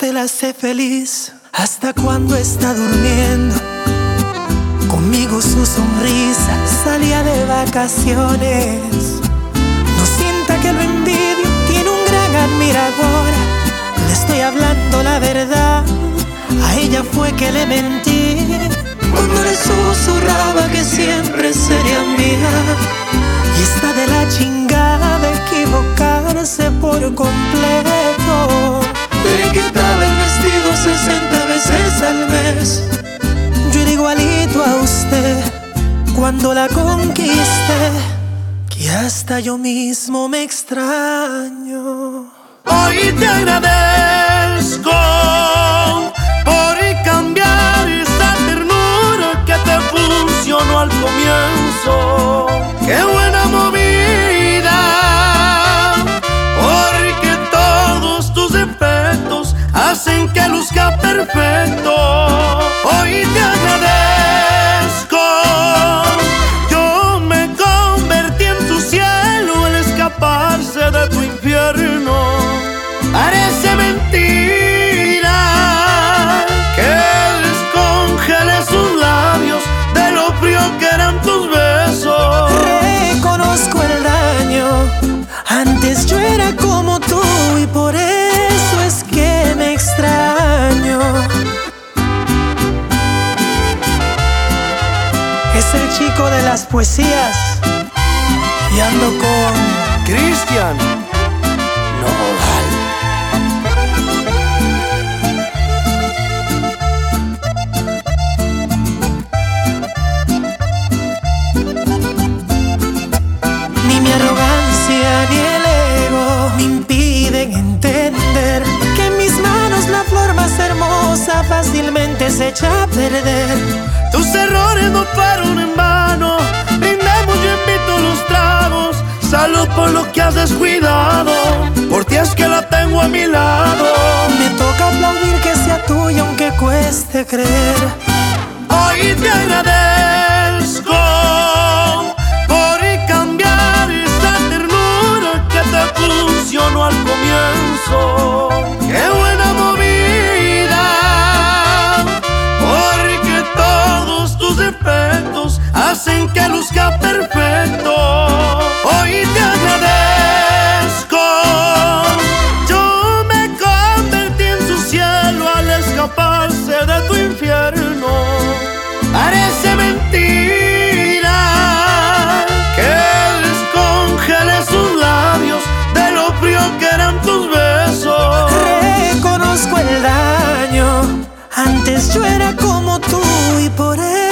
te la hace feliz hasta cuando está durmiendo. Conmigo su sonrisa salía de vacaciones. No sienta que lo envidio, tiene un gran admirador. Le estoy hablando la verdad, a ella fue que le mentí cuando le susurraba que siempre sería mía. Y está de la chingada de equivocarse por completo. Le quitaba el vestido 60 veces al mes. Yo era igualito a usted cuando la conquisté, que hasta yo mismo me extraño. Hoy te agradezco por cambiar esa ternura que te funcionó al comienzo. ¡Qué buena movida! Porque todos tus defectos hacen que luzca perfecto. Hoy te agradezco. Yo me convertí en tu cielo al escaparse de tu infierno. Parece mentira que descongelé sus labios de lo frío que eran tus besos. Reconozco el daño, antes yo era como tú y por eso es que me extraño. Es el chico de las poesías y ando con Cristian Nodal. Ni mi arrogancia ni el ego me impiden entender que en mis manos la flor más hermosa fácilmente se echa a perder. Tus errores no fueron en vano. Brindemos, yo invito los tragos. Salud por lo que has descuidado. Por ti es que la tengo a mi lado. Me toca aplaudir que sea tuya aunque cueste creer. Hoy te agradezco por cambiar esta ternura que te funcionó al comienzo. ¡Qué buena movida! Porque todos tus defectos hacen que luzca perfecto. Hoy te agradezco. Yo me convertí en su cielo al escaparse de tu infierno. Parece mentira que descongelé sus labios de lo frío que eran tus besos. Reconozco el daño, antes yo era como tú y por eso